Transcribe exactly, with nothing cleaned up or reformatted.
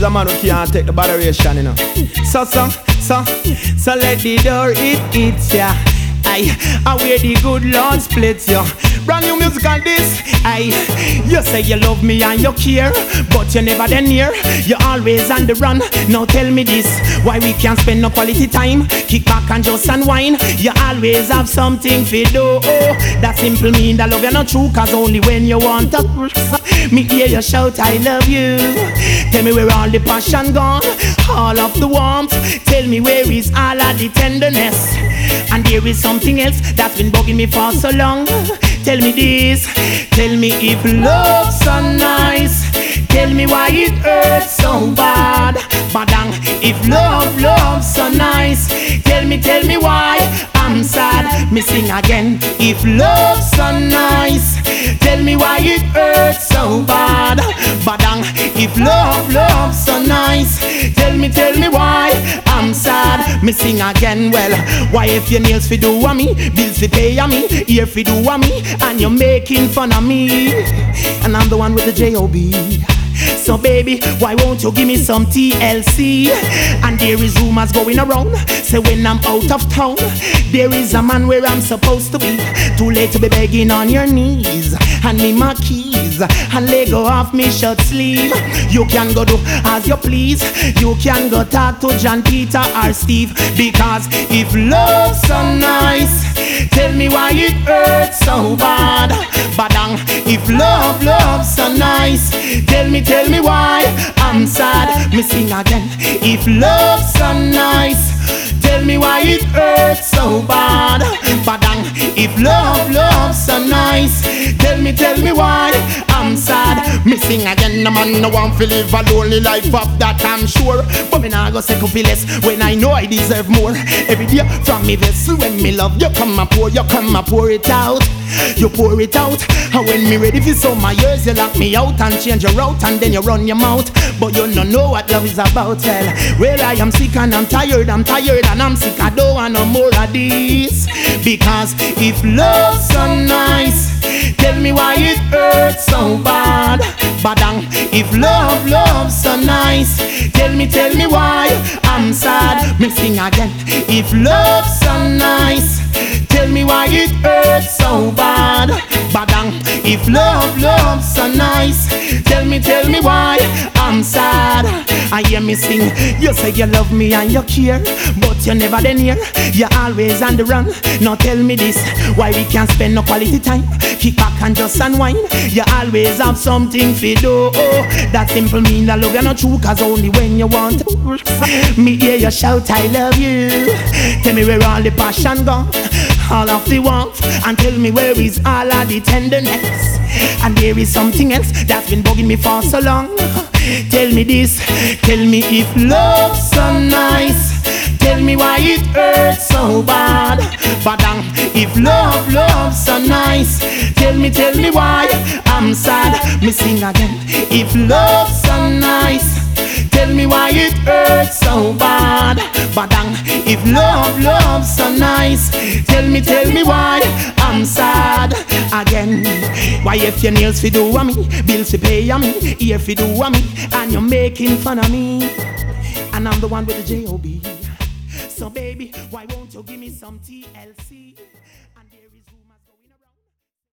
a man who can't take the botheration, you know. So, so, so, so let the door it hits ya. Aye, I wear the good Lord splits ya. Brand new music on this. Aye, you say you love me and you care, but you never then near. You always on the run. Now tell me this, why we can't spend no quality time? Kick back and just unwind. You always have something to do. Oh, that simple mean that love you not true, cause only when you want to me hear you shout I love you. Tell me where all the passion gone, all of the warmth. Tell me where is all of the tenderness. And there is something else that's been bugging me for so long. Tell me this, tell me if love's so nice. Tell me why it hurts so bad. Badang, if love, love's so nice. Tell me, tell me why I'm sad. Me sing again. If love's so nice, tell me why it hurts so bad. Badang, if love, love's so nice. Tell me, tell me why I'm sad. Me sing again. Well, why if your nails fi do a me, bills fi pay a me, ear fi do a me, and you're making fun of me, and I'm the one with the J O B. So baby, why won't you give me some T L C? And there is rumors going around, say when I'm out of town, there is a man where I'm supposed to be. Too late to be begging on your knees. Hand me my keys and let go off me shirt sleeve. You can go do as you please. You can go talk to John, Peter or Steve. Because if love's so nice, tell me why it hurts so bad. Badang, if love, love's so nice, tell me, tell me why I'm sad. Me sing again. If love's so nice, tell me why it hurts so bad. Badang, if love, love's so nice, tell me, tell me why I'm sad. Me sing again. No man no want to live a lonely life of that I'm sure. But me nah go second feel less when I know I deserve more. Every day from me vessel, when me love you come and pour, you come and pour it out. You pour it out, and when me ready for some my years, you lock me out and change your route, and then you run your mouth. But you don't know what love is about. Well, well I am sick and I'm tired, I'm tired and I'm sick. I don't want no more of this. Because if love's so nice, tell me why it hurts so bad. Badang, if love, love's so nice, tell me, tell me why I'm sad. Me sing again. If love's so nice, tell me why it hurts so bad. Badang, if love, love's so nice, tell me, tell me why I'm sad. I hear me sing. You say you love me and you care, but you never then near. You're always on the run. Now tell me this, why we can't spend no quality time? Kick back and just unwind. You always have something to do. Oh, that simple mean that love you're not true, cause only when you want to. Me hear you shout I love you. Tell me where all the passion gone, all of the warmth, and tell me where is all of the tenderness. And there is something else that's been bugging me for so long. Tell me this, tell me if love's so nice, tell me why it hurts so bad. Badang, if love, love's so nice, tell me, tell me why I'm sad. Me sing again. If love's so nice, tell me why it hurts so bad. Badang, if love, love's so nice, tell me, tell me why I'm sad again. Why if your nails fi do a me, bills fi pay a me, ear fi do a me, and you're making fun of me, and I'm the one with the J O B. So baby, why won't you give me some T L C?